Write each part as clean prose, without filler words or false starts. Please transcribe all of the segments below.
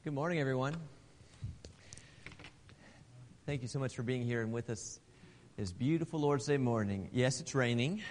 Good morning, everyone. Thank you so much for being here and with us this beautiful Lord's Day morning. Yes, it's raining,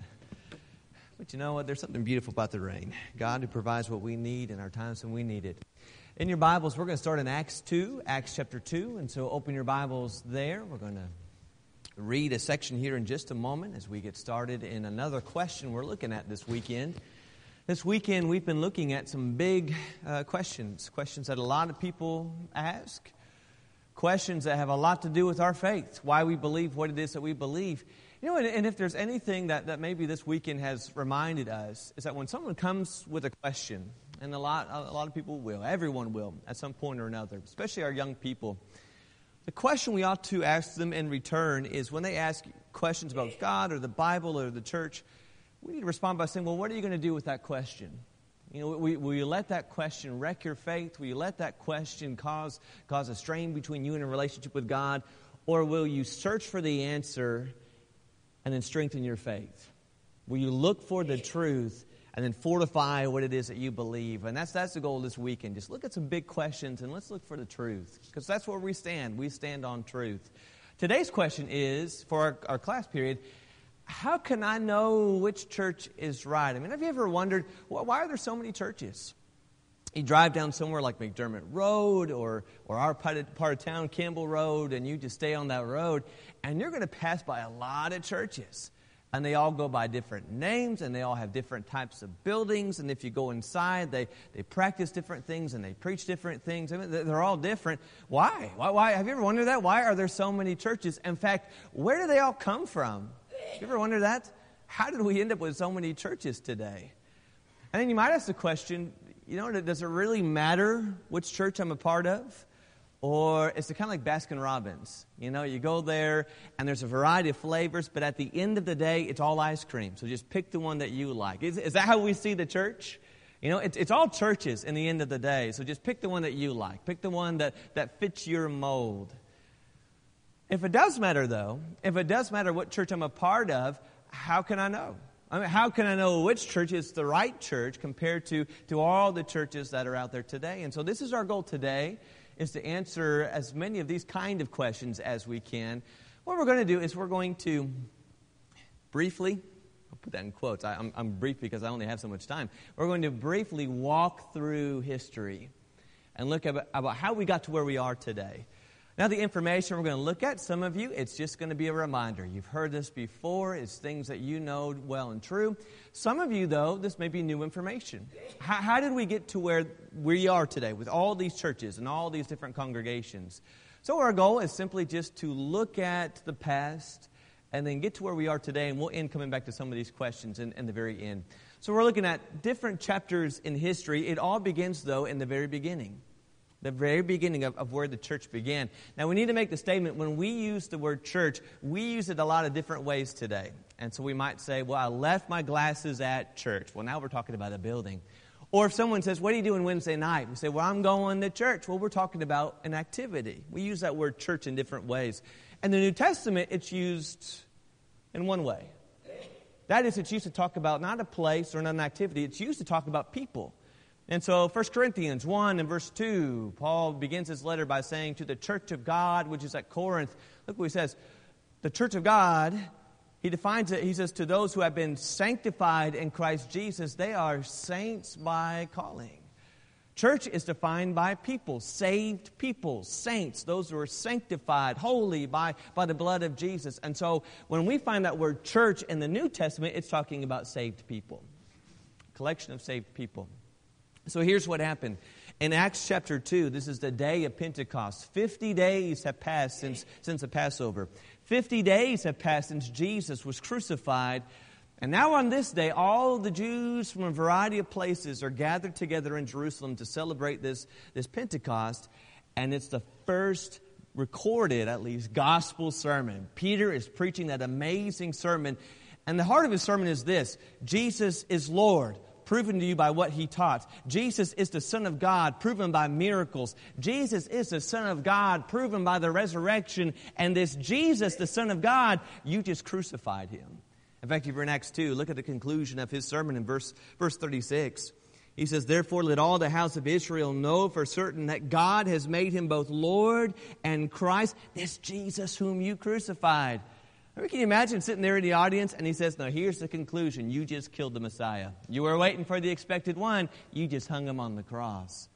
but you know what? There's something beautiful about the rain. God who provides what we need in our times when we need it. In your Bibles, we're going to start in Acts chapter 2, and so open your Bibles there. We're going to read a section here in just a moment as we get started in another question we're looking at this weekend. This weekend, we've been looking at some big questions that a lot of people ask, questions that have a lot to do with our faith, why we believe what it is that we believe. You know, and if there's anything that maybe this weekend has reminded us, is that when someone comes with a question, and a lot of people will, everyone will at some point or another, especially our young people, the question we ought to ask them in return is when they ask questions about God or the Bible or the church, we need to respond by saying, well, what are you going to do with that question? You know, will you let that question wreck your faith? Will you let that question cause a strain between you and a relationship with God? Or will you search for the answer and then strengthen your faith? Will you look for the truth and then fortify what it is that you believe? And that's the goal this weekend. Just look at some big questions and let's look for the truth. Because that's where we stand. We stand on truth. Today's question is, for our class period, how can I know which church is right? I mean, have you ever wondered, why are there so many churches? You drive down somewhere like McDermott Road or our part of town, Campbell Road, and you just stay on that road, and you're going to pass by a lot of churches. And they all go by different names, and they all have different types of buildings. And if you go inside, they practice different things, and they preach different things. I mean, they're all different. Why? Why? Have you ever wondered that? Why are there so many churches? In fact, where do they all come from? You ever wonder that? How did we end up with so many churches today? And then you might ask the question, you know, does it really matter which church I'm a part of? Or is it kind of like Baskin-Robbins? You know, you go there and there's a variety of flavors, but at the end of the day, it's all ice cream. So just pick the one that you like. Is that how we see the church? You know, it's all churches in the end of the day. So just pick the one that you like. Pick the one that fits your mold. If it does matter, though, if it does matter what church I'm a part of, how can I know? I mean, how can I know which church is the right church compared to all the churches that are out there today? And so this is our goal today, is to answer as many of these kind of questions as we can. What we're going to do is we're going to briefly, I'll put that in quotes, I'm brief because I only have so much time. We're going to briefly walk through history and look about how we got to where we are today. Now, the information we're going to look at, some of you, it's just going to be a reminder. You've heard this before. It's things that you know well and true. Some of you, though, this may be new information. How did we get to where we are today with all these churches and all these different congregations? So our goal is simply just to look at the past and then get to where we are today, and we'll end coming back to some of these questions in the very end. So we're looking at different chapters in history. It all begins, though, in the very beginning. The very beginning of where the church began. Now, we need to make the statement, when we use the word church, we use it a lot of different ways today. And so we might say, well, I left my glasses at church. Well, now we're talking about a building. Or if someone says, what are you doing Wednesday night? We say, well, I'm going to church. Well, we're talking about an activity. We use that word church in different ways. In the New Testament, it's used in one way. That is, it's used to talk about not a place or not an activity. It's used to talk about people. And so 1 Corinthians 1 and verse 2, Paul begins his letter by saying, to the church of God, which is at Corinth. Look what he says. The church of God, he defines it, he says, to those who have been sanctified in Christ Jesus, they are saints by calling. Church is defined by people, saved people, saints, those who are sanctified, holy by the blood of Jesus. And so when we find that word church in the New Testament, it's talking about saved people, a collection of saved people. So here's what happened. In Acts chapter 2, this is the day of Pentecost. 50 days have passed since the Passover. 50 days have passed since Jesus was crucified. And now on this day, all the Jews from a variety of places are gathered together in Jerusalem to celebrate this Pentecost. And it's the first recorded, at least, gospel sermon. Peter is preaching that amazing sermon. And the heart of his sermon is this: Jesus is Lord, proven to you by what he taught. Jesus is the Son of God, proven by miracles. Jesus is the Son of God, proven by the resurrection. And this Jesus, the Son of God, you just crucified him. In fact, if you're in Acts 2, look at the conclusion of his sermon in verse 36. He says, therefore let all the house of Israel know for certain that God has made him both Lord and Christ, this Jesus whom you crucified. Can you imagine sitting there in the audience and he says, now here's the conclusion. You just killed the Messiah. You were waiting for the expected one. You just hung him on the cross.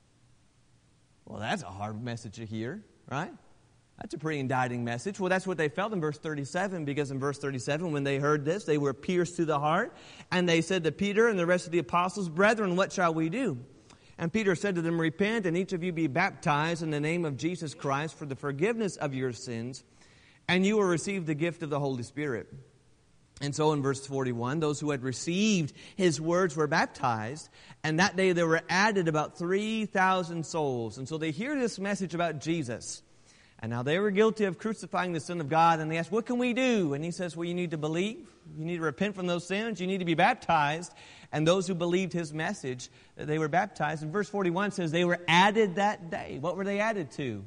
Well, that's a hard message to hear, right? That's a pretty indicting message. Well, that's what they felt in verse 37, because in verse 37, when they heard this, they were pierced to the heart, and they said to Peter and the rest of the apostles, brethren, what shall we do? And Peter said to them, repent, and each of you be baptized in the name of Jesus Christ for the forgiveness of your sins, and you will receive the gift of the Holy Spirit. And so in verse 41, those who had received his words were baptized, and that day there were added about 3,000 souls. And so they hear this message about Jesus. And now they were guilty of crucifying the Son of God, and they asked, what can we do? And he says, well, you need to believe. You need to repent from those sins. You need to be baptized. And those who believed his message, they were baptized. And verse 41 says they were added that day. What were they added to?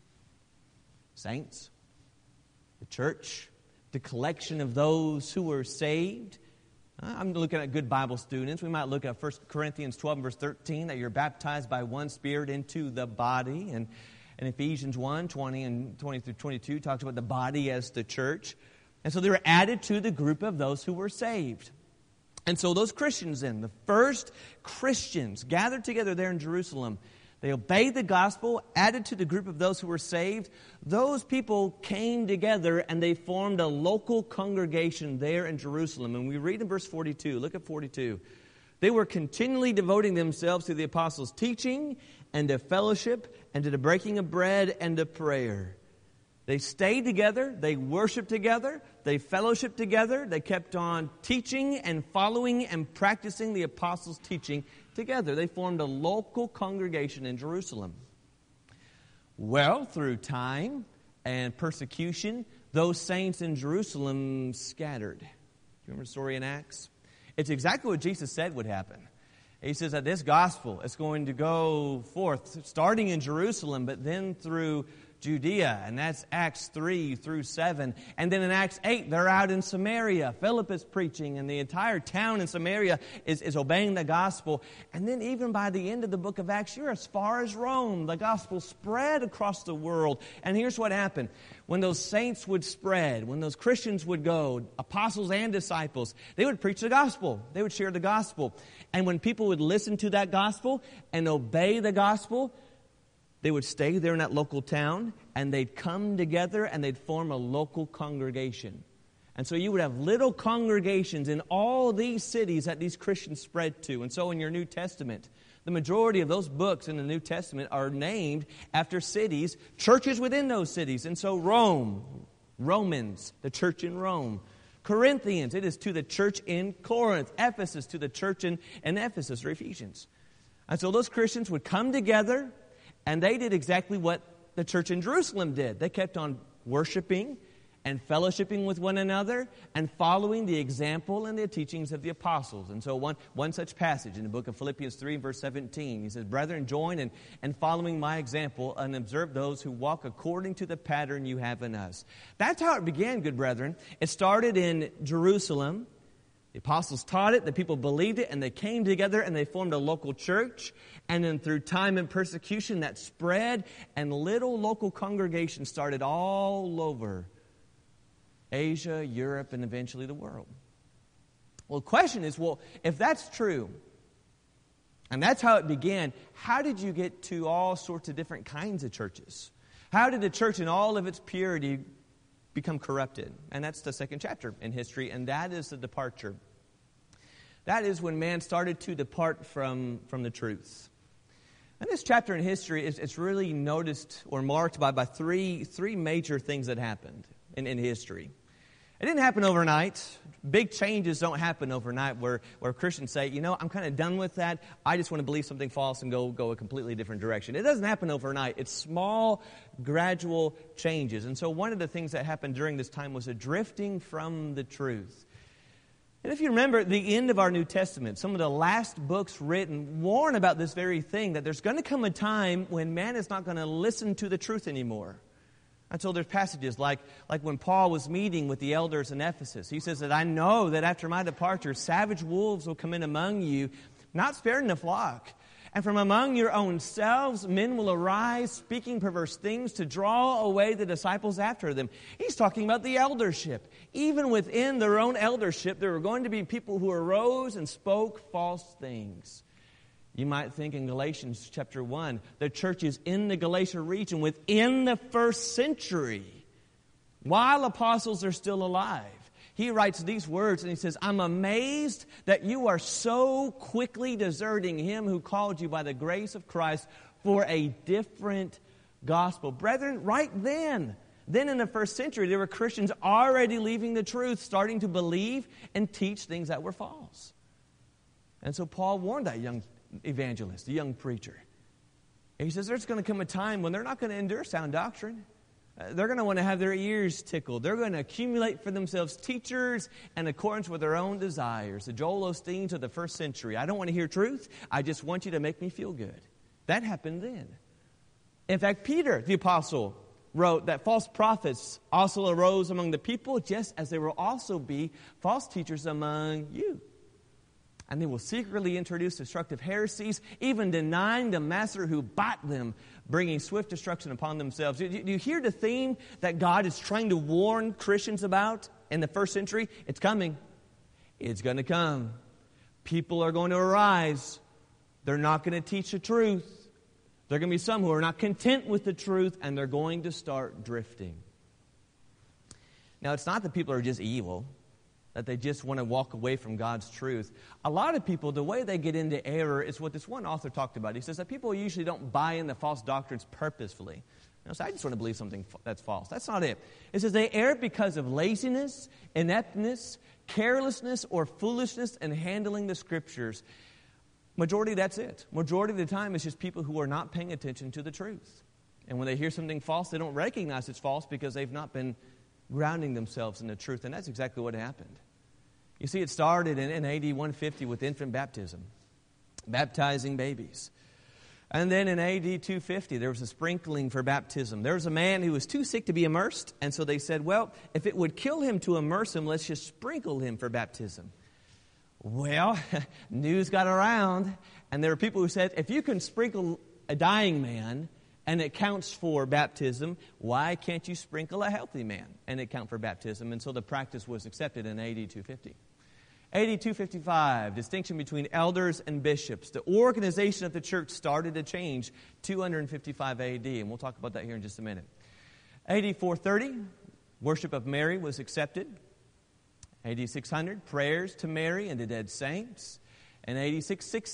Saints, the church, the collection of those who were saved. I'm looking at good Bible students. We might look at 1 Corinthians 12, verse 13, that you're baptized by one Spirit into the body. And Ephesians 1, 20 and 20 through 22 talks about the body as the church. And so they were added to the group of those who were saved. And so those Christians then, the first Christians gathered together there in Jerusalem, they obeyed the gospel, added to the group of those who were saved. Those people came together and they formed a local congregation there in Jerusalem. And we read in verse 42, look at 42. They were continually devoting themselves to the apostles' teaching and to fellowship and to the breaking of bread and to prayer. They stayed together, they worshiped together, they fellowshiped together, they kept on teaching and following and practicing the apostles' teaching together. They formed a local congregation in Jerusalem. Well, through time and persecution, those saints in Jerusalem scattered. Do you remember the story in Acts? It's exactly what Jesus said would happen. He says that this gospel is going to go forth, starting in Jerusalem, but then through Judea, and that's Acts 3 through 7. And then in Acts 8, they're out in Samaria. Philip is preaching, and the entire town in Samaria is obeying the gospel. And then even by the end of the book of Acts, you're as far as Rome. The gospel spread across the world. And here's what happened. When those saints would spread, when those Christians would go, apostles and disciples, they would preach the gospel. They would share the gospel. And when people would listen to that gospel and obey the gospel, they would stay there in that local town, and they'd come together and they'd form a local congregation. And so you would have little congregations in all these cities that these Christians spread to. And so in your New Testament, the majority of those books in the New Testament are named after cities, churches within those cities. And so Rome, Romans, the church in Rome. Corinthians, it is to the church in Corinth. Ephesus, to the church in Ephesus, or Ephesians. And so those Christians would come together, and they did exactly what the church in Jerusalem did. They kept on worshiping and fellowshipping with one another and following the example and the teachings of the apostles. And so one such passage in the book of Philippians 3, verse 17, he says, brethren, join in following my example and observe those who walk according to the pattern you have in us. That's how it began, good brethren. It started in Jerusalem. The apostles taught it, the people believed it, and they came together and they formed a local church. And then through time and persecution, that spread, and little local congregations started all over Asia, Europe, and eventually the world. Well, the question is, well, if that's true, and that's how it began, how did you get to all sorts of different kinds of churches? How did the church in all of its purity become corrupted? And that's the second chapter in history, and that is the departure. That is when man started to depart from the truth. And this chapter in history is really noticed or marked by three major things that happened in history. It didn't happen overnight. Big changes don't happen overnight where Christians say, you know, I'm kind of done with that. I just want to believe something false and go a completely different direction. It doesn't happen overnight. It's small, gradual changes. And so one of the things that happened during this time was a drifting from the truth. And if you remember at the end of our New Testament, some of the last books written warn about this very thing, that there's going to come a time when man is not going to listen to the truth anymore. And so there's passages like when Paul was meeting with the elders in Ephesus. He says that I know that after my departure, savage wolves will come in among you, not sparing the flock. And from among your own selves, men will arise, speaking perverse things to draw away the disciples after them. He's talking about the eldership. Even within their own eldership, there were going to be people who arose and spoke false things. You might think in Galatians chapter 1, the church is in the Galatia region within the first century, while apostles are still alive. He writes these words and he says, I'm amazed that you are so quickly deserting him who called you by the grace of Christ for a different gospel. Brethren, right then in the first century, there were Christians already leaving the truth, starting to believe and teach things that were false. And so Paul warned that young evangelist, the young preacher. He says there's going to come a time when they're not going to endure sound doctrine. They're going to want to have their ears tickled. They're going to accumulate for themselves teachers in accordance with their own desires. The Joel Osteens of the first century. I don't want to hear truth. I just want you to make me feel good. That happened then. In fact, Peter, the apostle, wrote that false prophets also arose among the people, just as there will also be false teachers among you. And they will secretly introduce destructive heresies, even denying the master who bought them, bringing swift destruction upon themselves. Do you hear the theme that God is trying to warn Christians about in the first century? It's coming. It's going to come. People are going to arise. They're not going to teach the truth. There are going to be some who are not content with the truth, and they're going to start drifting. Now, it's not that people are just evil, that they just want to walk away from God's truth. A lot of people, the way they get into error is what this one author talked about. He says that people usually don't buy in the false doctrines purposefully. So I just want to believe something that's false. That's not it. It says they err because of laziness, ineptness, carelessness, or foolishness in handling the Scriptures. Majority, that's it. Majority of the time, it's just people who are not paying attention to the truth. And when they hear something false, they don't recognize it's false because they've not been grounding themselves in the truth. And that's exactly what happened. You see, it started in AD 150 with infant baptism, baptizing babies. And then in AD 250, there was a sprinkling for baptism. There was a man who was too sick to be immersed, and so they said, well, if it would kill him to immerse him, let's just sprinkle him for baptism. Well, news got around, and there were people who said, if you can sprinkle a dying man and it counts for baptism, why can't you sprinkle a healthy man and it count for baptism? And so the practice was accepted in AD 250. AD 255, distinction between elders and bishops. The organization of the church started to change 255 AD, and we'll talk about that here in just a minute. AD 430, worship of Mary was accepted. AD 600, prayers to Mary and the dead saints. And AD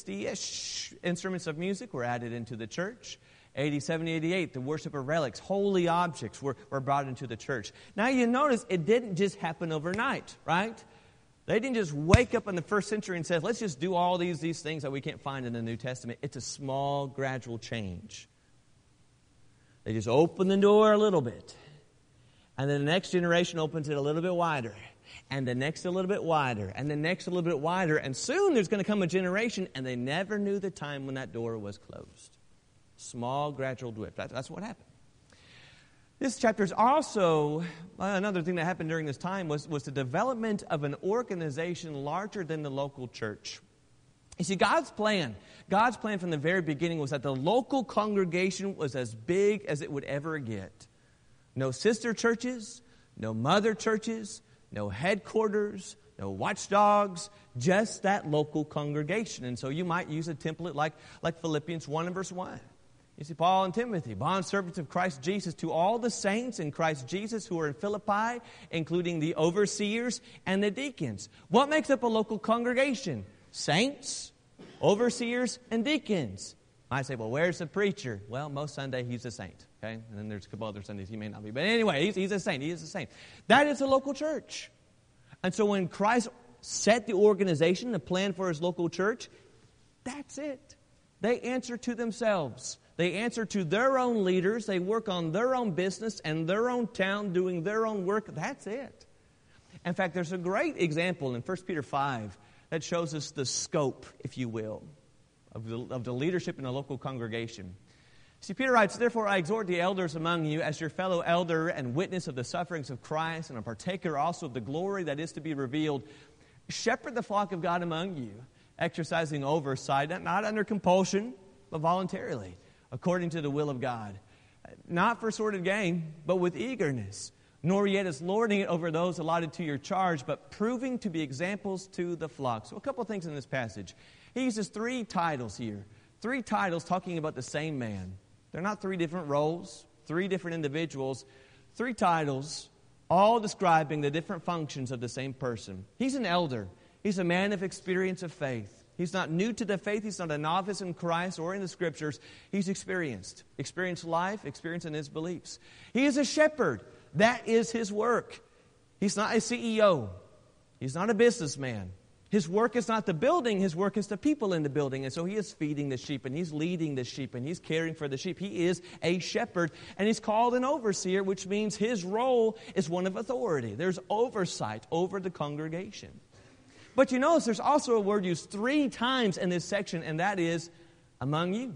660, instruments of music were added into the church. AD 788, the worship of relics, holy objects were brought into the church. Now you notice it didn't just happen overnight, right? They didn't just wake up in the first century and say, let's just do all these things that we can't find in the New Testament. It's a small, gradual change. They just open the door a little bit. And then the next generation opens it a little bit wider. And the next a little bit wider. And the next a little bit wider. And soon there's going to come a generation, and they never knew the time when that door was closed. Small, gradual drift. That's what happened. This chapter is also, another thing that happened during this time was the development of an organization larger than the local church. You see, God's plan from the very beginning was that the local congregation was as big as it would ever get. No sister churches, no mother churches, no headquarters, no watchdogs, just that local congregation. And so you might use a template like Philippians 1 and verse 1. You see, Paul and Timothy, bondservants of Christ Jesus, to all the saints in Christ Jesus who are in Philippi, including the overseers and the deacons. What makes up a local congregation? Saints, overseers, and deacons. I say, well, where's the preacher? Well, most Sunday he's a saint, okay? And then there's a couple other Sundays he may not be. But anyway, he's a saint. He is a saint. That is a local church. And so when Christ set the organization, the plan for his local church, that's it. They answer to themselves. They answer to their own leaders. They work on their own business and their own town doing their own work. That's it. In fact, there's a great example in 1 Peter 5 that shows us the scope, if you will, of the leadership in a local congregation. See, Peter writes, therefore I exhort the elders among you as your fellow elder and witness of the sufferings of Christ and a partaker also of the glory that is to be revealed. Shepherd the flock of God among you, exercising oversight, not under compulsion, but voluntarily, according to the will of God. Not for sordid gain, but with eagerness, nor yet as lording it over those allotted to your charge, but proving to be examples to the flock. So a couple of things in this passage. He uses 3 titles here. 3 titles talking about the same man. They're not 3 different roles, 3 different individuals. 3 titles, all describing the different functions of the same person. He's an elder. He's a man of experience of faith. He's not new to the faith. He's not a novice in Christ or in the Scriptures. He's experienced. Experienced life, experience in his beliefs. He is a shepherd. That is his work. He's not a CEO. He's not a businessman. His work is not the building. His work is the people in the building. And so he is feeding the sheep, and he's leading the sheep, and he's caring for the sheep. He is a shepherd, and he's called an overseer, which means his role is one of authority. There's oversight over the congregation. But you notice there's also a word used 3 times in this section, and that is among you.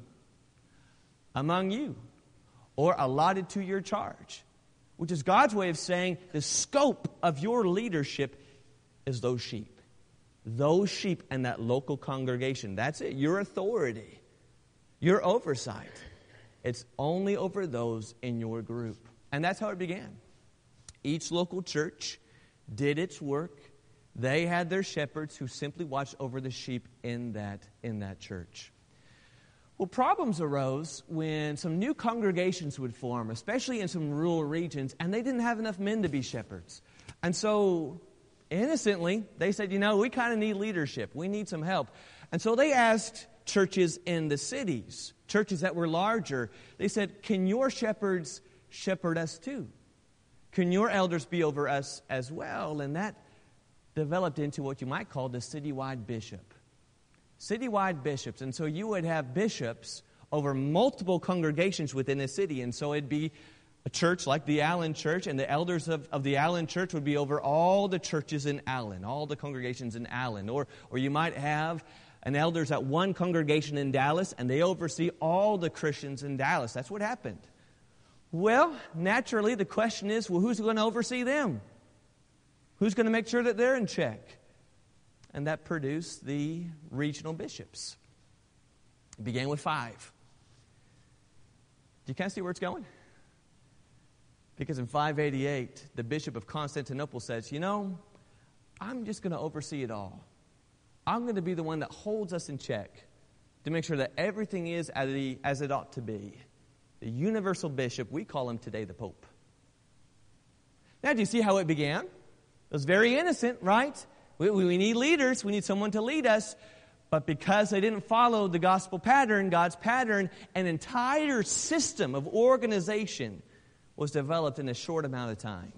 Among you. Or allotted to your charge. Which is God's way of saying the scope of your leadership is those sheep. Those sheep and that local congregation. That's it. Your authority. Your oversight. It's only over those in your group. And that's how it began. Each local church did its work. They had their shepherds who simply watched over the sheep in that church. Well, problems arose when some new congregations would form, especially in some rural regions, and they didn't have enough men to be shepherds. And so, innocently, they said, we kind of need leadership. We need some help. And so they asked churches in the cities, churches that were larger, they said, can your shepherds shepherd us too? Can your elders be over us as well? And that developed into what you might call the citywide bishop. Citywide bishops. And so you would have bishops over multiple congregations within a city. And so it'd be a church like the Allen Church, and the elders of the Allen Church would be over all the churches in Allen, all the congregations in Allen. Or you might have an elders at one congregation in Dallas, and they oversee all the Christians in Dallas. That's what happened. Well, naturally, the question is, who's going to oversee them? Who's going to make sure that they're in check? And that produced the regional bishops. It began with 5. Do you kind of see where it's going? Because in 588, the Bishop of Constantinople says, I'm just going to oversee it all. I'm going to be the one that holds us in check to make sure that everything is as it ought to be. The universal bishop, we call him today the Pope. Now, do you see how it began? It was very innocent, right? We need leaders. We need someone to lead us. But because they didn't follow the gospel pattern, God's pattern, an entire system of organization was developed in a short amount of time.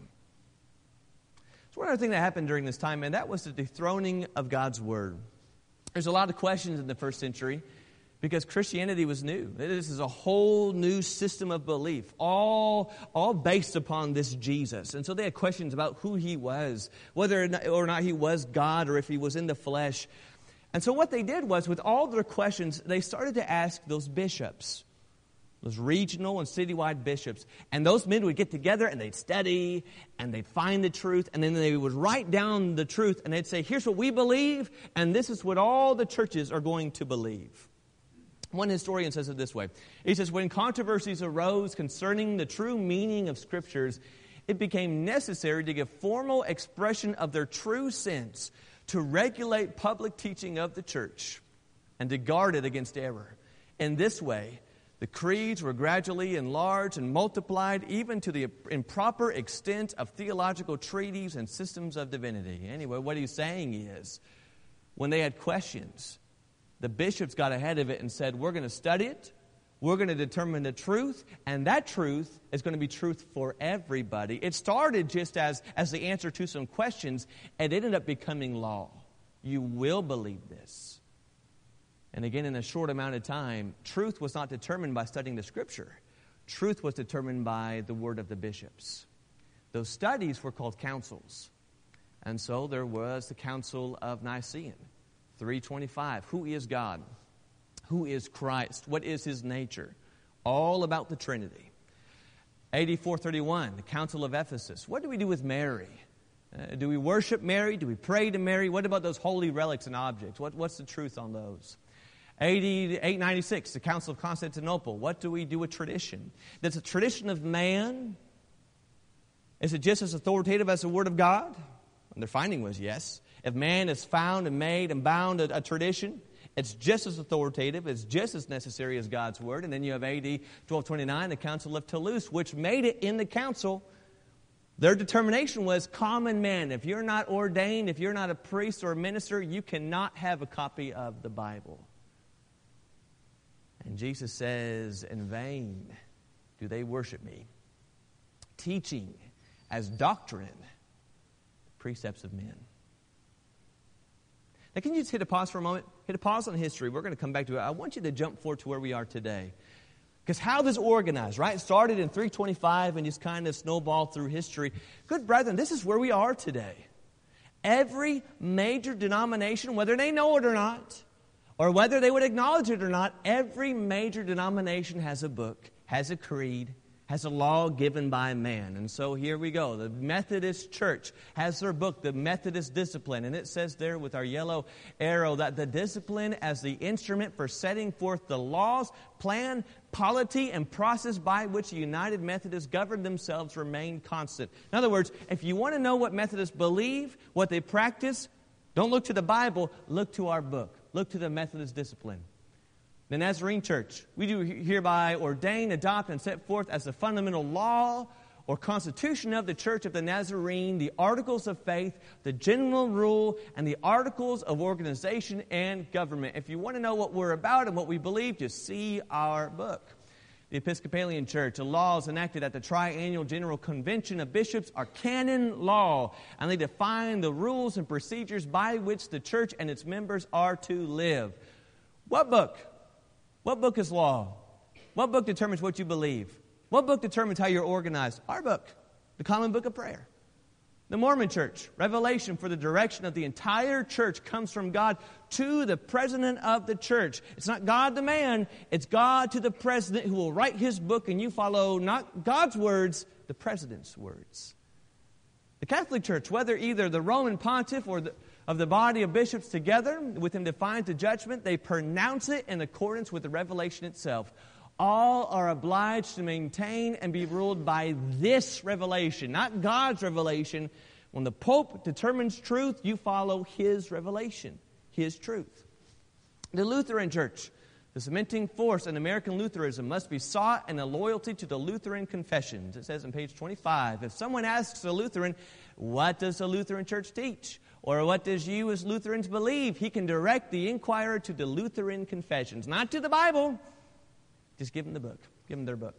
So one other thing that happened during this time, and that was the dethroning of God's Word. There's a lot of questions in the first century because Christianity was new. This is a whole new system of belief, all based upon this Jesus. And so they had questions about who he was, whether or not he was God or if he was in the flesh. And so what they did was, with all their questions, they started to ask those bishops, those regional and citywide bishops. And those men would get together and they'd study and they'd find the truth. And then they would write down the truth and they'd say, here's what we believe, and this is what all the churches are going to believe. One historian says it this way. He says, when controversies arose concerning the true meaning of Scriptures, it became necessary to give formal expression of their true sense, to regulate public teaching of the church, and to guard it against error. In this way, the creeds were gradually enlarged and multiplied, even to the improper extent of theological treatises and systems of divinity. Anyway, what he's saying is, when they had questions, the bishops got ahead of it and said, we're going to study it, we're going to determine the truth, and that truth is going to be truth for everybody. It started just as the answer to some questions, and it ended up becoming law. You will believe this. And again, in a short amount of time, truth was not determined by studying the Scripture. Truth was determined by the word of the bishops. Those studies were called councils. And so there was the Council of Nicaea, 325. Who is God? Who is Christ? What is His nature? All about the Trinity. AD 431, the Council of Ephesus. What do we do with Mary? Do we worship Mary? Do we pray to Mary? What about those holy relics and objects? What's the truth on those? AD 896, the Council of Constantinople. What do we do with tradition? That's a tradition of man. Is it just as authoritative as the Word of God? And their finding was yes. If man has found and made and bound a tradition, it's just as authoritative, it's just as necessary as God's Word. And then you have AD 1229, the Council of Toulouse, which made it in the council. Their determination was common man. If you're not ordained, if you're not a priest or a minister, you cannot have a copy of the Bible. And Jesus says, in vain do they worship me, teaching as doctrine precepts of men. Now, can you just hit a pause for a moment? Hit a pause on history. We're going to come back to it. I want you to jump forward to where we are today. Because how this organized, right? It started in 325 and just kind of snowballed through history. Good brethren, this is where we are today. Every major denomination, whether they know it or not, or whether they would acknowledge it or not, every major denomination has a book, has a creed, has a law given by man. And so here we go. The Methodist Church has their book, The Methodist Discipline. And it says there with our yellow arrow that the discipline as the instrument for setting forth the laws, plan, polity, and process by which the United Methodists govern themselves remain constant. In other words, if you want to know what Methodists believe, what they practice, don't look to the Bible, look to our book. Look to the Methodist discipline. The Nazarene Church, we do hereby ordain, adopt, and set forth as the fundamental law or constitution of the Church of the Nazarene, the articles of faith, the general rule, and the articles of organization and government. If you want to know what we're about and what we believe, just see our book. The Episcopalian Church, the laws enacted at the Triennial General Convention of Bishops are canon law, and they define the rules and procedures by which the church and its members are to live. What book? What book is law? What book determines what you believe? What book determines how you're organized? Our book, the Common Book of Prayer. The Mormon Church, revelation for the direction of the entire church comes from God to the president of the church. It's not God to man, it's God to the president who will write his book, and you follow not God's words, the president's words. The Catholic Church, whether either the Roman pontiff or of the body of bishops together with him defines the judgment, they pronounce it in accordance with the revelation itself. All are obliged to maintain and be ruled by this revelation, not God's revelation. When the Pope determines truth, you follow his revelation, his truth. The Lutheran Church, the cementing force in American Lutheranism must be sought in a loyalty to the Lutheran confessions. It says on page 25, if someone asks a Lutheran, what does the Lutheran Church teach? Or what does you as Lutherans believe? He can direct the inquirer to the Lutheran confessions, not to the Bible. Just give them the book. Give them their book.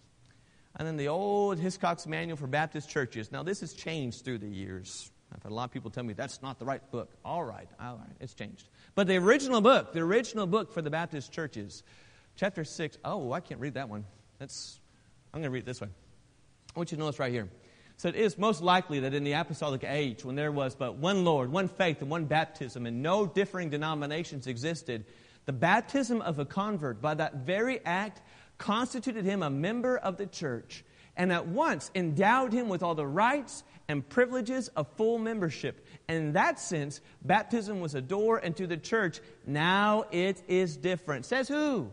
And then the old Hiscox Manual for Baptist Churches. Now, this has changed through the years. I've had a lot of people tell me that's not the right book. All right, it's changed. But the original book for the Baptist churches, chapter 6. Oh, I can't read that one. I'm going to read it this way. I want you to notice right here. So it is most likely that in the apostolic age, when there was but one Lord, one faith, and one baptism, and no differing denominations existed, the baptism of a convert, by that very act, constituted him a member of the church, and at once endowed him with all the rights and privileges of full membership. And in that sense, baptism was a door into the church. Now it is different. Says who?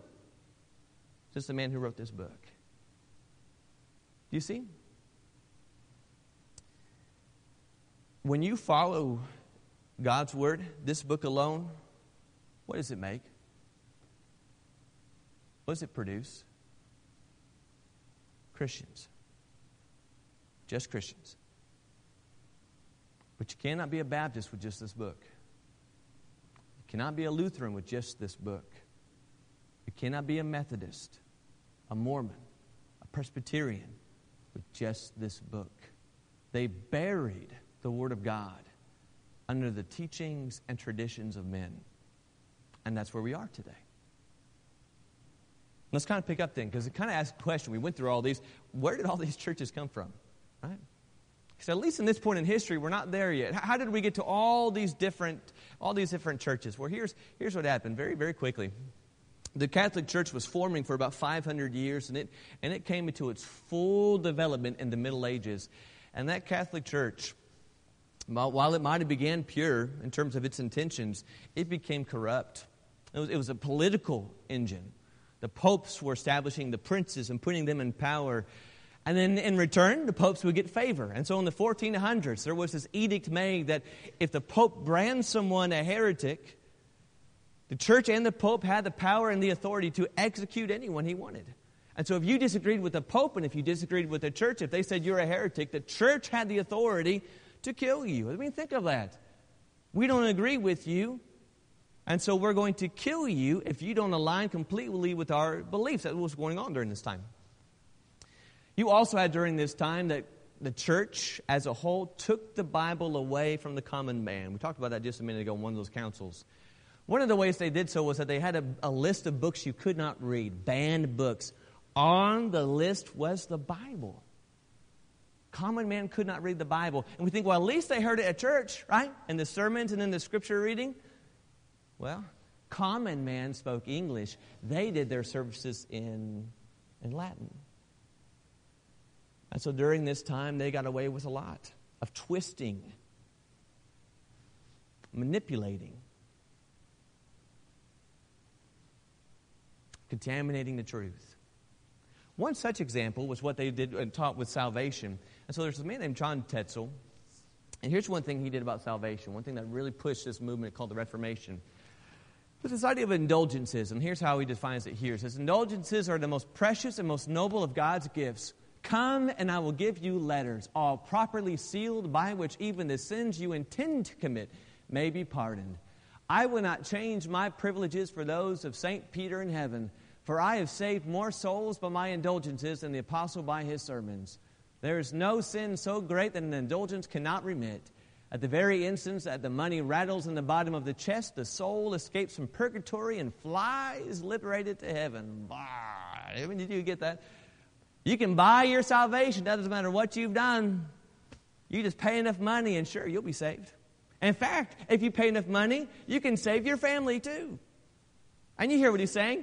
Says the man who wrote this book. Do you see? When you follow God's Word, this book alone, what does it make? What does it produce? Christians. Just Christians. But you cannot be a Baptist with just this book. You cannot be a Lutheran with just this book. You cannot be a Methodist, a Mormon, a Presbyterian with just this book. They buried the Word of God under the teachings and traditions of men. And that's where we are today. Let's kind of pick up then, because it kind of asks a question. We went through all these. Where did all these churches come from? Right? So at least in this point in history, we're not there yet. How did we get to all these different churches? Well, here's what happened very, very quickly. The Catholic Church was forming for about 500 years, and it came into its full development in the Middle Ages. And that Catholic Church While it might have began pure in terms of its intentions, it became corrupt. It was a political engine. The popes were establishing the princes and putting them in power. And then in return, the popes would get favor. And so in the 1400s, there was this edict made that if the pope branded someone a heretic, the church and the pope had the power and the authority to execute anyone he wanted. And so if you disagreed with the pope and if you disagreed with the church, if they said you're a heretic, the church had the authority to kill you. I mean, think of that. We don't agree with you, and so we're going to kill you if you don't align completely with our beliefs. That was going on during this time. You also had during this time that the church as a whole took the Bible away from the common man. We talked about that just a minute ago in one of those councils. One of the ways they did so was that they had a list of books you could not read, banned books. On the list was the Bible. Common man could not read the Bible. And we think, well, at least they heard it at church, right? In the sermons and in the scripture reading. Well, common man spoke English. They did their services in Latin. And so during this time, they got away with a lot of twisting, manipulating, contaminating the truth. One such example was what they did and taught with salvation. And so there's a man named John Tetzel. And here's one thing he did about salvation. One thing that really pushed this movement called the Reformation. It's this idea of indulgences. And here's how he defines it here. He says, indulgences are the most precious and most noble of God's gifts. Come and I will give you letters, all properly sealed, by which even the sins you intend to commit may be pardoned. I will not change my privileges for those of St. Peter in heaven. For I have saved more souls by my indulgences than the apostle by his sermons. There is no sin so great that an indulgence cannot remit. At the very instant that the money rattles in the bottom of the chest, the soul escapes from purgatory and flies liberated to heaven. I mean, did you get that? You can buy your salvation. That doesn't matter what you've done. You just pay enough money and sure, you'll be saved. In fact, if you pay enough money, you can save your family too. And you hear what he's saying?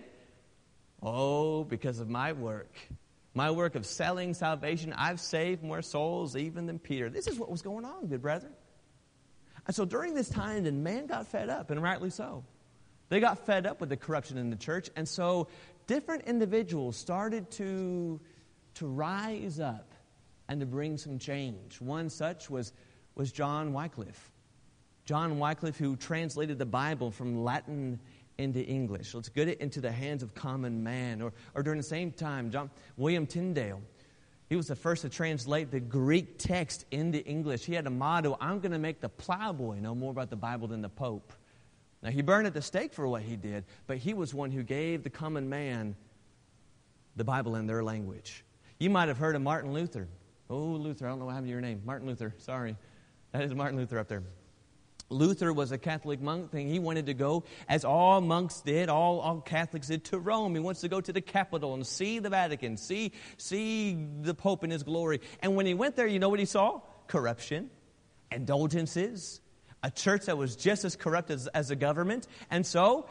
Oh, because of my work of selling salvation, I've saved more souls even than Peter. This is what was going on, good brethren. And so during this time, then man got fed up, and rightly so. They got fed up with the corruption in the church, and so different individuals started to rise up and to bring some change. One such was John Wycliffe. John Wycliffe, who translated the Bible from Latin into English. Let's get it into the hands of common man. Or during the same time, William Tyndale. He was the first to translate the Greek text into English. He had a motto, I'm going to make the plowboy know more about the Bible than the Pope. Now, he burned at the stake for what he did, but he was one who gave the common man the Bible in their language. You might have heard of Martin Luther. Oh, Luther, I don't know what happened to your name. Martin Luther, sorry. That is Martin Luther up there. Luther was a Catholic monk thing. He wanted to go, as all monks did, all Catholics did, to Rome. He wants to go to the Capitol and see the Vatican, see the Pope in his glory. And when he went there, you know what he saw? Corruption, indulgences, a church that was just as corrupt as the government. And so,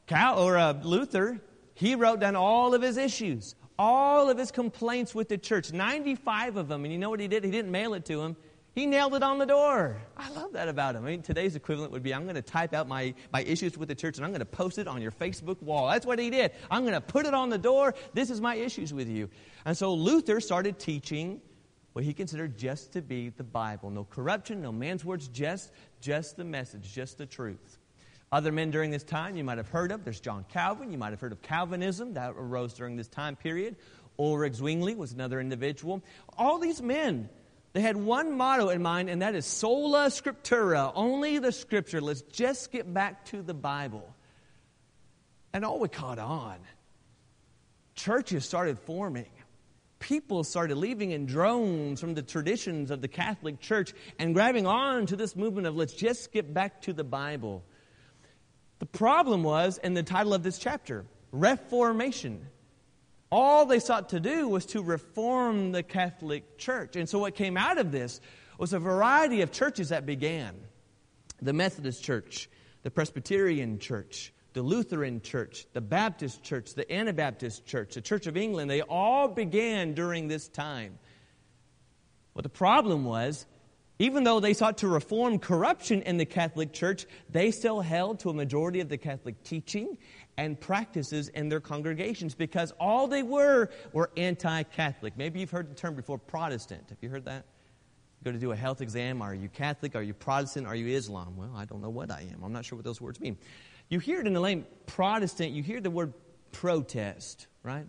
Luther, he wrote down all of his issues, all of his complaints with the church, 95 of them. And you know what he did? He didn't mail it to him. He nailed it on the door. I love that about him. I mean, today's equivalent would be, I'm going to type out my issues with the church and I'm going to post it on your Facebook wall. That's what he did. I'm going to put it on the door. This is my issues with you. And so Luther started teaching what he considered just to be the Bible. No corruption, no man's words, just the message, just the truth. Other men during this time you might have heard of. There's John Calvin. You might have heard of Calvinism. That arose during this time period. Ulrich Zwingli was another individual. All these men, they had one motto in mind, and that is sola scriptura, only the Scripture. Let's just get back to the Bible. And all we caught on. Churches started forming. People started leaving in droves from the traditions of the Catholic Church and grabbing on to this movement of let's just get back to the Bible. The problem was in the title of this chapter, Reformation. All they sought to do was to reform the Catholic Church. And so what came out of this was a variety of churches that began. The Methodist Church, the Presbyterian Church, the Lutheran Church, the Baptist Church, the Anabaptist Church, the Church of England. They all began during this time. But the problem was Even though they sought to reform corruption in the Catholic Church, they still held to a majority of the Catholic teaching and practices in their congregations because all they were anti-Catholic. Maybe you've heard the term before, Protestant. Have you heard that? You go to do a health exam. Are you Catholic? Are you Protestant? Are you Islam? Well, I don't know what I am. I'm not sure what those words mean. You hear it in the name Protestant. You hear the word protest, right?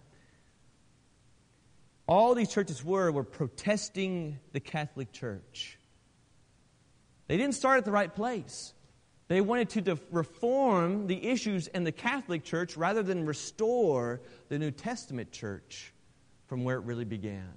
All these churches were protesting the Catholic Church. They didn't start at the right place. They wanted to reform the issues in the Catholic Church rather than restore the New Testament church from where it really began.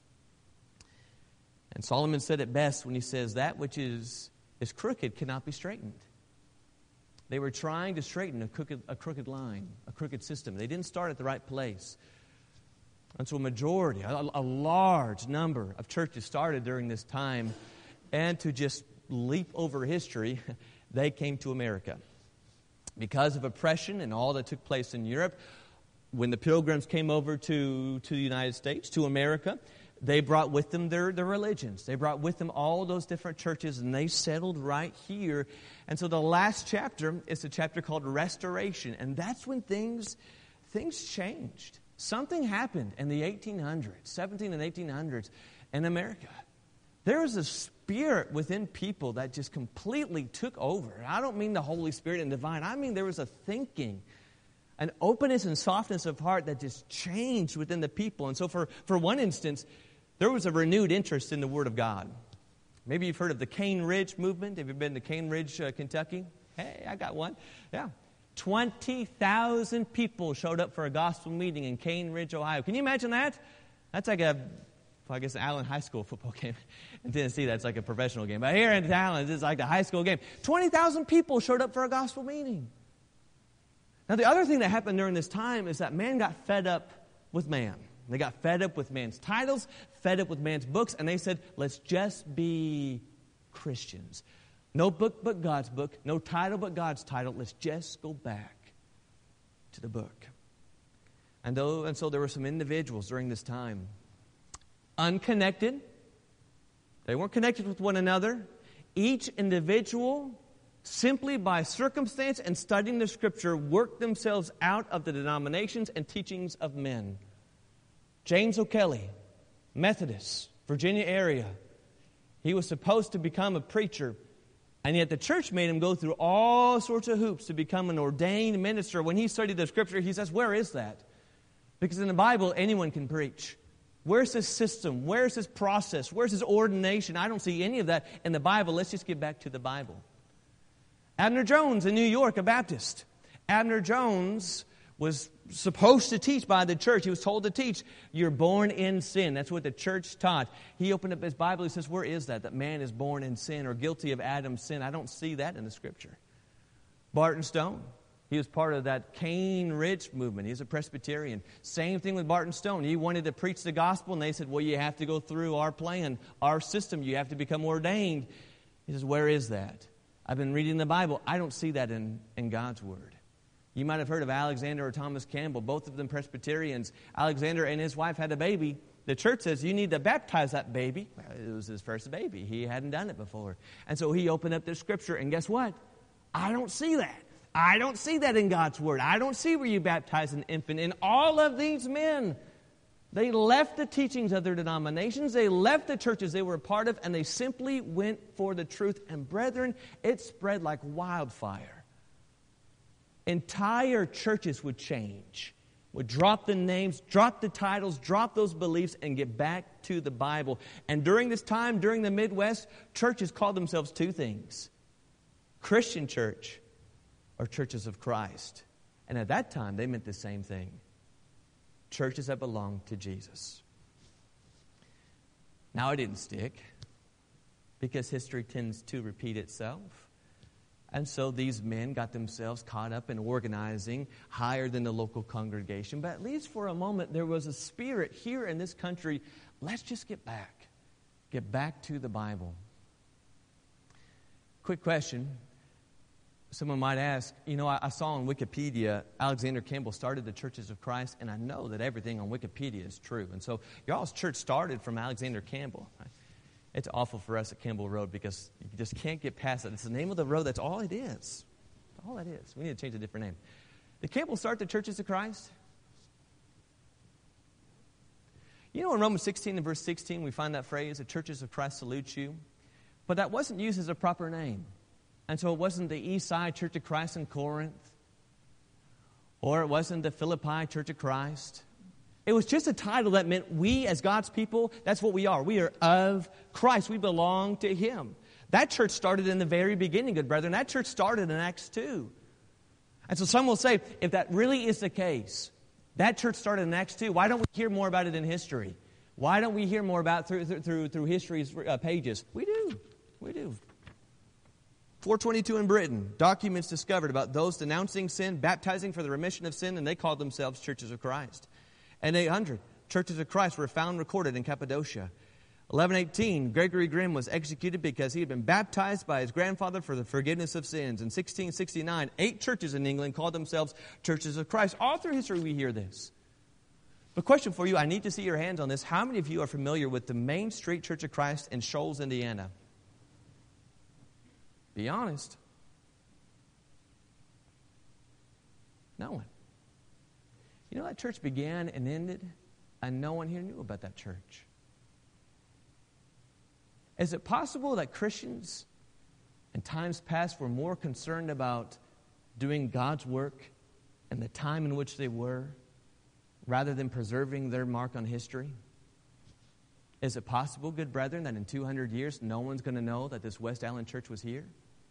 And Solomon said it best when he says, that which is crooked cannot be straightened. They were trying to straighten a crooked line, a crooked system. They didn't start at the right place. And so a majority, a large number of churches started during this time, and to just leap over history, they came to America. Because of oppression and all that took place in Europe, when the Pilgrims came over to the United States, to America, they brought with them their religions. They brought with them all those different churches, and they settled right here. And so the last chapter is a chapter called Restoration, and that's when things changed. Something happened in the 1800s, 17 and 1800s in America. There was a spirit within people that just completely took over. And I don't mean the Holy Spirit and divine. I mean there was a thinking, an openness and softness of heart that just changed within the people. And so for one instance, there was a renewed interest in the Word of God. Maybe you've heard of the Cane Ridge movement. Have you been to Cane Ridge, Kentucky? Hey, I got one. Yeah. 20,000 people showed up for a gospel meeting in Cane Ridge, Ohio. Can you imagine that? That's like an Allen High School football game. In Tennessee, that's like a professional game. But here in Allen, it's like a high school game. 20,000 people showed up for a gospel meeting. Now, the other thing that happened during this time is that man got fed up with man. They got fed up with man's titles, fed up with man's books, and they said, let's just be Christians. No book but God's book, no title but God's title. Let's just go back to the book. And so there were some individuals during this time, unconnected. They weren't connected with one another. Each individual, simply by circumstance and studying the Scripture, worked themselves out of the denominations and teachings of men. James O'Kelly, Methodist, Virginia area. He was supposed to become a preacher, and yet the church made him go through all sorts of hoops to become an ordained minister. When he studied the Scripture, he says, where is that? Because in the Bible, anyone can preach. Where's his system? Where's his process? Where's his ordination? I don't see any of that in the Bible. Let's just get back to the Bible. Abner Jones in New York, a Baptist. Abner Jones was supposed to teach by the church. He was told to teach, you're born in sin. That's what the church taught. He opened up his Bible. He says, where is that? That man is born in sin or guilty of Adam's sin. I don't see that in the Scripture. Barton Stone. He was part of that Cane Ridge movement. He's a Presbyterian. Same thing with Barton Stone. He wanted to preach the gospel, and they said, well, you have to go through our plan, our system. You have to become ordained. He says, where is that? I've been reading the Bible. I don't see that in God's Word. You might have heard of Alexander or Thomas Campbell, both of them Presbyterians. Alexander and his wife had a baby. The church says, you need to baptize that baby. It was his first baby. He hadn't done it before. And so he opened up the Scripture, and guess what? I don't see that. I don't see that in God's Word. I don't see where you baptize an infant. And all of these men, they left the teachings of their denominations. They left the churches they were a part of, and they simply went for the truth. And brethren, it spread like wildfire. Entire churches would change, would drop the names, drop the titles, drop those beliefs, and get back to the Bible. And during this time, during the Midwest, churches called themselves two things: Christian church or churches of Christ. And at that time, they meant the same thing: churches that belonged to Jesus. Now, it didn't stick because history tends to repeat itself. And so these men got themselves caught up in organizing higher than the local congregation. But at least for a moment, there was a spirit here in this country. Let's just get back to the Bible. Quick question. Someone might ask, I saw on Wikipedia, Alexander Campbell started the Churches of Christ, and I know that everything on Wikipedia is true. And so y'all's church started from Alexander Campbell. Right? It's awful for us at Campbell Road because you just can't get past it. It's the name of the road. That's all it is. That's all it is. We need to change a different name. Did Campbell start the Churches of Christ? You know, in Romans 16 and verse 16, we find that phrase, the Churches of Christ salute you. But that wasn't used as a proper name. And so it wasn't the East Side Church of Christ in Corinth. Or it wasn't the Philippi Church of Christ. It was just a title that meant we as God's people, that's what we are. We are of Christ. We belong to Him. That church started in the very beginning, good brethren. That church started in Acts 2. And so some will say, if that really is the case, that church started in Acts 2, why don't we hear more about it in history? Why don't we hear more about it through history's pages? We do. We do. 422 in Britain, documents discovered about those denouncing sin, baptizing for the remission of sin, and they called themselves Churches of Christ. And 800, Churches of Christ were found recorded in Cappadocia. 1118, Gregory Grimm was executed because he had been baptized by his grandfather for the forgiveness of sins. In 1669, 8 churches in England called themselves Churches of Christ. All through history we hear this. The question for you, I need to see your hands on this. How many of you are familiar with the Main Street Church of Christ in Shoals, Indiana? Be honest. No one. You know, that church began and ended, and no one here knew about that church. Is it possible that Christians in times past were more concerned about doing God's work and the time in which they were, rather than preserving their mark on history? Is it possible, good brethren, that in 200 years no one's going to know that this West Island church was here?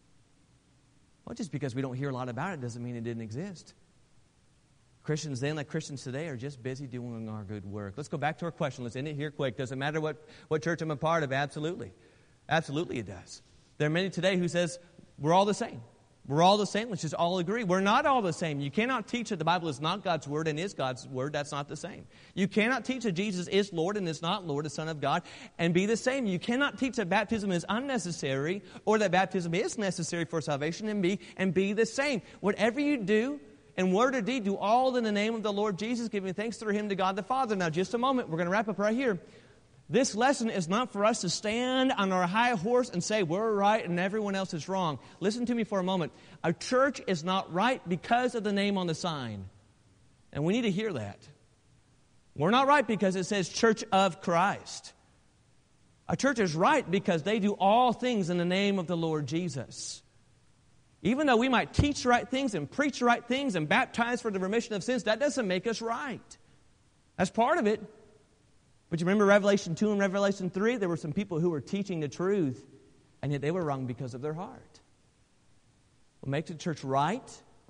Well, just because we don't hear a lot about it doesn't mean it didn't exist. Christians then, like Christians today, are just busy doing our good work. Let's go back to our question. Let's end it here quick. Does it matter what church I'm a part of? Absolutely. Absolutely it does. There are many today who says, we're all the same. We're all the same. Let's just all agree. We're not all the same. You cannot teach that the Bible is not God's Word and is God's Word. That's not the same. You cannot teach that Jesus is Lord and is not Lord, the Son of God, and be the same. You cannot teach that baptism is unnecessary or that baptism is necessary for salvation and be the same. Whatever you do, in word or deed, do all in the name of the Lord Jesus, giving thanks through Him to God the Father. Now, just a moment. We're going to wrap up right here. This lesson is not for us to stand on our high horse and say we're right and everyone else is wrong. Listen to me for a moment. A church is not right because of the name on the sign. And we need to hear that. We're not right because it says Church of Christ. A church is right because they do all things in the name of the Lord Jesus. Even though we might teach the right things and preach the right things and baptize for the remission of sins, that doesn't make us right. That's part of it. But you remember Revelation 2 and Revelation 3? There were some people who were teaching the truth, and yet they were wrong because of their heart. What makes the church right?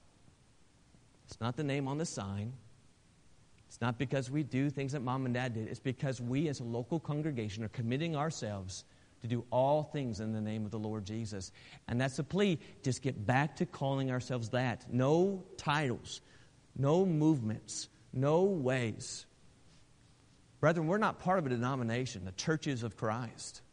It's not the name on the sign. It's not because we do things that Mom and Dad did. It's because we as a local congregation are committing ourselves to do all things in the name of the Lord Jesus. And that's a plea. Just get back to calling ourselves that. No titles, no movements, no ways. Brethren, we're not part of a denomination, the Churches of Christ.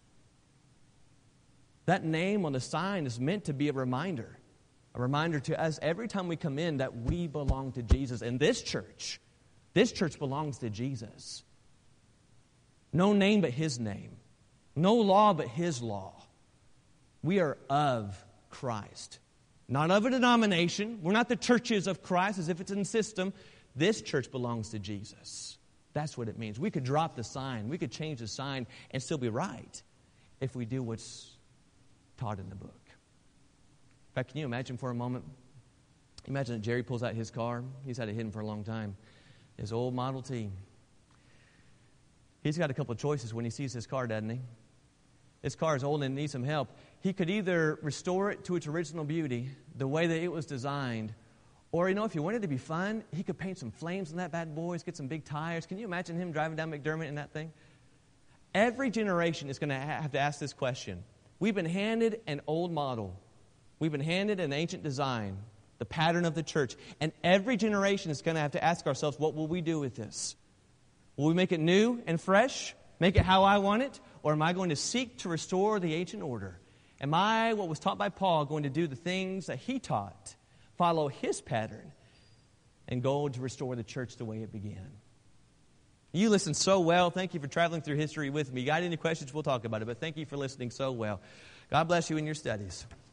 That name on the sign is meant to be a reminder to us every time we come in that we belong to Jesus. And this church belongs to Jesus. No name but His name. No law but His law. We are of Christ. Not of a denomination. We're not the Churches of Christ as if it's in a system. This church belongs to Jesus. That's what it means. We could drop the sign. We could change the sign and still be right if we do what's taught in the book. In fact, can you imagine for a moment? Imagine that Jerry pulls out his car. He's had it hidden for a long time. His old Model T. He's got a couple of choices when he sees his car, doesn't he? This car is old and needs some help. He could either restore it to its original beauty, the way that it was designed, or, if he wanted to be fun, he could paint some flames on that bad boy, get some big tires. Can you imagine him driving down McDermott in that thing? Every generation is going to have to ask this question. We've been handed an old model. We've been handed an ancient design, the pattern of the church. And every generation is going to have to ask ourselves, what will we do with this? Will we make it new and fresh? Make it how I want it? Or am I going to seek to restore the ancient order? Am I, what was taught by Paul, going to do the things that he taught, follow his pattern, and go to restore the church the way it began? You listened so well. Thank you for traveling through history with me. Got any questions? We'll talk about it. But thank you for listening so well. God bless you in your studies.